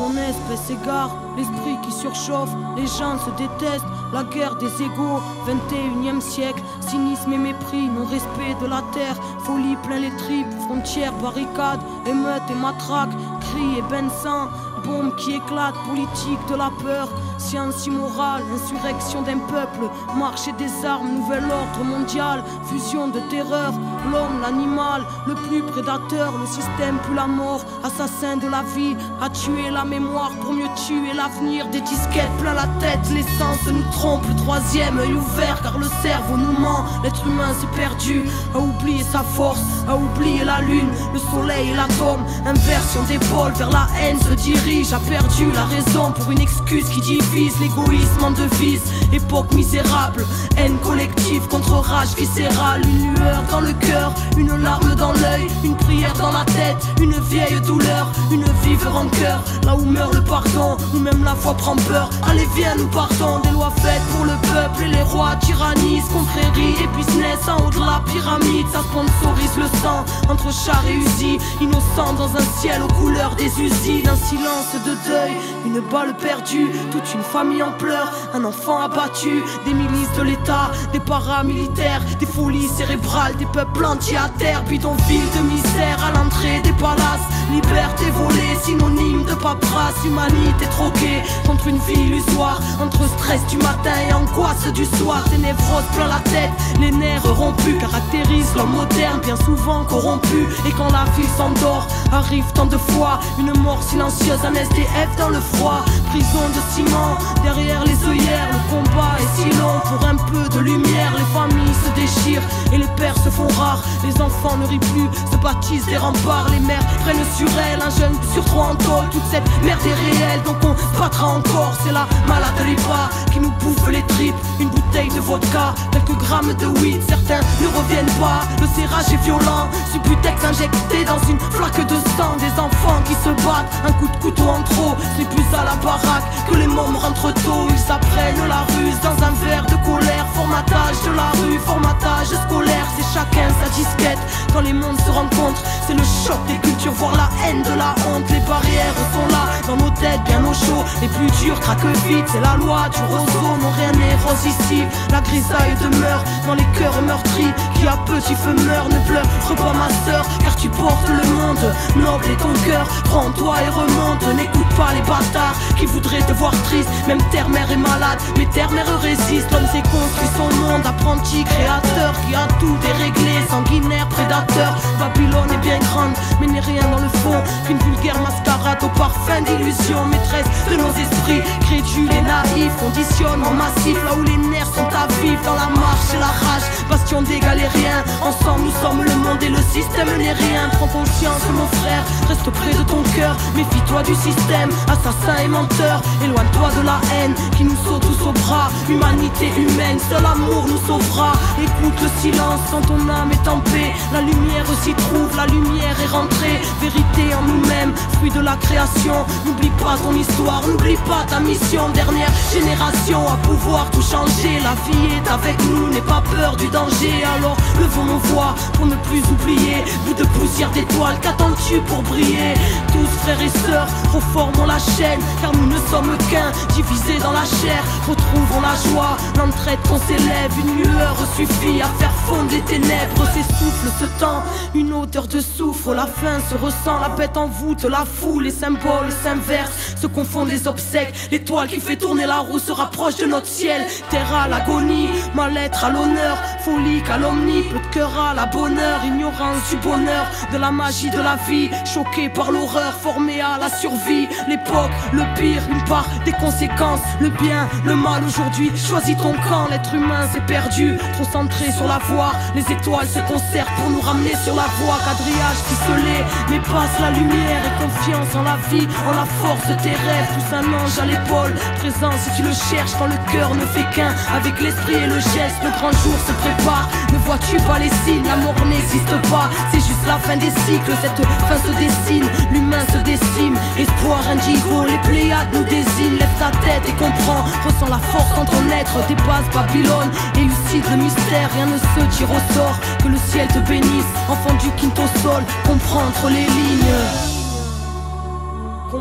mon espèce égare, l'esprit qui surchauffe, les gens se détestent, la guerre des égaux, 21e siècle, cynisme et mépris, non-respect de la terre, folie plein les tripes, frontières, barricades, émeutes et matraques, cris et bains de sang, bombes qui éclatent, politique de la peur, science immorale, insurrection d'un peuple, marché des armes, nouvel ordre mondial, fusion de terreur, l'homme, l'animal, le plus prédateur, le système plus la mort, assassin de la vie, a tué la mémoire pour mieux tuer l'avenir, des disquettes plein la tête, l'essence nous trompe, le troisième œil ouvert car le cerveau nous ment, l'être humain s'est perdu, a oublié sa force, a oublié la lune, le soleil et l'atome, inversion d'épaule vers la haine se dirige, a perdu la raison pour une excuse qui divise, l'égoïsme en devise, époque misérable, haine collective contre rage viscérale, une lueur dans le cœur, une larme dans l'œil, une prière dans la tête, une vieille douleur, une vive rancœur, là où meurt le pardon, où même la foi prend peur, allez viens nous partons, des lois faites pour le peuple et les rois tyrannisent, confréries et business en haut de la pyramide, ça sponsorise le sang, entre chars et usines, innocents dans un ciel aux couleurs des usines, un silence de deuil, une balle perdue, toute une famille en pleurs, un enfant abattu, des milices de l'État, des paramilitaires, des folies cérébrales, des peuples entiers à terre, bidonville de misère à l'entrée des palaces, liberté volée, synonyme de paperasse, humanité troquée contre une vie illusoire, entre stress du matin et angoisse du soir, des névroses plein la tête, les nerfs rompus caractérisent l'homme moderne, bien souvent corrompu, et quand la vie s'endort, arrive tant de fois, une mort silencieuse, un SDF dans le froid, prison de ciment, derrière les œillères, le combat est si long, pour un peu de lumière, les familles se déchirent, et les pères se font rares, les enfants ne rient plus, se baptisent des remparts, les mères prennent sur elles, un jeune sur trois en tôle, toute cette merde est réelle, donc on se battra encore, c'est la malade ripa qui nous bouffe les tripes, une bouteille de vodka, quelques grammes de weed, certains ne reviennent pas, le serrage est violent, Subutex injecté dans une flaque de sang, des enfants qui se battent, un coup de couteau en trop, c'est plus à la baraque que les mômes rentrent tôt, ils apprennent la ruse dans un verre de colère, formatage de la rue, formatage scolaire, c'est chacun sa disquette, quand les mondes se rencontrent, c'est le choc des cultures, voire la haine de la honte, les barrières sont là, dans nos têtes bien au chaud, les plus durs craquent vite, c'est la loi du roseau, non rien n'est rose ici, la grisaille demeure dans les cœurs meurtris, qui à petit feu meurt, ne pleure pas ma sœur, car tu portes le monde, noble est ton cœur, crois en toi et remonte, n'écoute pas les bâtards qui voudraient te voir triste, même terre-mère est malade, mais terre-mère résiste, l'homme s'est construit son monde, apprenti créateur, qui a tout déréglé, sanguinaire, prédateur, Babylone est bien grande, mais n'est rien dans le fond, qu'une vulgaire mascarade au parfum d'illusion, maîtresse de nos esprits, crédules et naïfs, conditionnement massif, là où les nerfs sont à vivre, dans la marche et la rage, bastion des galériens, ensemble nous sommes le monde et le système n'est rien, prends conscience mon frère, reste près de ton cœur, méfie-toi du système, assassin et menteur, éloigne-toi de la haine qui nous saute tous au bras, humanité humaine, seul amour nous sauvera, écoute le silence quand ton âme est en paix, la lumière s'y trouve, la lumière est rentrée, vérité en nous-mêmes, fruit de la création, n'oublie pas ton histoire, n'oublie pas ta mission, dernière génération à pouvoir tout changer, la vie est avec nous, n'aie pas peur du danger, alors levons nos voix pour ne plus oublier, bout de poussière d'étoiles, qu'attends-tu pour briller, tous frères et sœurs, reformons la chaîne, car nous ne sommes qu'un, divisés dans la chair, retrouvons la joie, l'entraide qu'on s'élève, une lueur suffit à faire fondre les ténèbres, s'essouffle ce temps, une odeur de soufre, la faim se ressent, la bête en voûte, la foule, les symboles s'inversent, se confondent les obsèques, l'étoile qui fait tourner la roue se rapproche de notre ciel, terre à l'agonie, mal-être à l'honneur, folie, calomnie, peu de cœur à la bonheur, ignorance du bonheur, de la magie de la vie, choqué par l'horreur, formé à la survie, l'époque, le pire, une part des conséquences, le bien, le mal aujourd'hui, choisis ton camp, l'être humain s'est perdu, trop centré sur la voie, les étoiles se concertent pour nous ramener sur la voie, quadrillage ficelé, mais passe la lumière et confiance en la vie, en la force de tes rêves, tous un ange à l'épaule, présent si tu le cherches quand le cœur ne fait qu'un, avec l'esprit et le geste, le grand jour se prépare, ne vois-tu pas les signes, l'amour n'existe pas, c'est juste la fin des cycles, cette fin se dessine, l'humain se décime, espoir indigo, les Pléiades nous désignent, lève ta tête et comprends, ressens la force dans ton être, dépasse Babylone, élucide le mystère, rien ne se tire au sort, que le ciel te bénisse, enfant du quinto sol, comprends entre les lignes.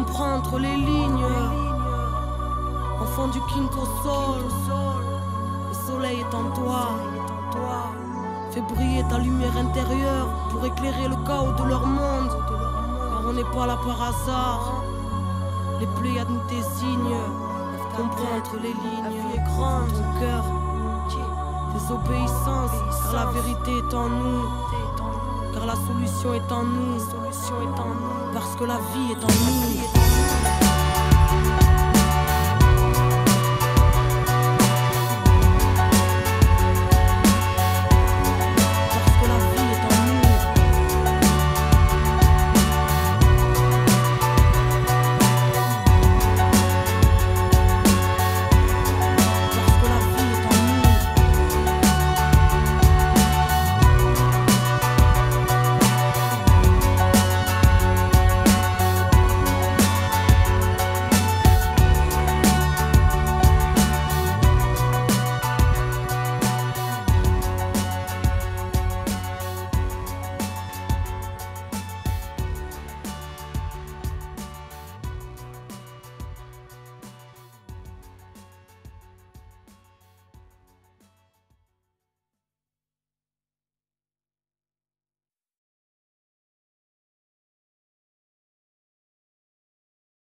comprends entre les lignes. Enfant du quinto sol, le soleil est en toi. Fais briller ta lumière intérieure pour éclairer le chaos de leur monde. Car on n'est pas là par hasard. Les Pléiades nous désignent. Comprends entre les lignes. La vie est grande, ton cœur. Désobéissance, car la vérité est en nous. Car la solution est en nous. Parce que la vie est en nous.